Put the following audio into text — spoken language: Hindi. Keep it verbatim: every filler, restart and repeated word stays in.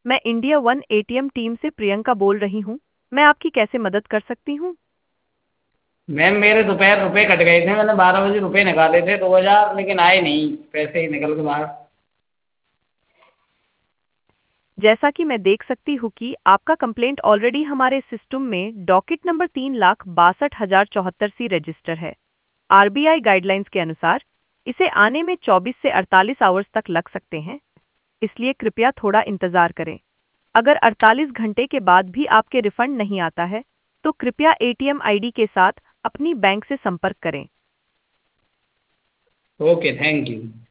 मैं इंडिया वन एटीएम टीम से प्रियंका बोल रही हूँ। मैं आपकी कैसे मदद कर सकती हूँ? मैम मेरे दोपहर रुपए कट गए थे, मैंने बारह बजे रुपए निकाले थे दो हजार, लेकिन आए नहीं, पैसे ही निकल के बाहर। जैसा कि मैं देख सकती हूँ कि आपका कंप्लेंट ऑलरेडी हमारे सिस्टम में डॉकेट नंबर तीन लाख बासठ हजार चौहत्तर सी रजिस्टर है। आरबीआई गाइडलाइंस के अनुसार इसे आने में चौबीस से अड़तालीस आवर्स तक लग सकते हैं, इसलिए कृपया थोड़ा इंतजार करें। अगर अड़तालीस घंटे के बाद भी आपके रिफंड नहीं आता है, तो कृपया एटीएम आईडी के साथ अपनी बैंक से संपर्क करें। Okay, thank you.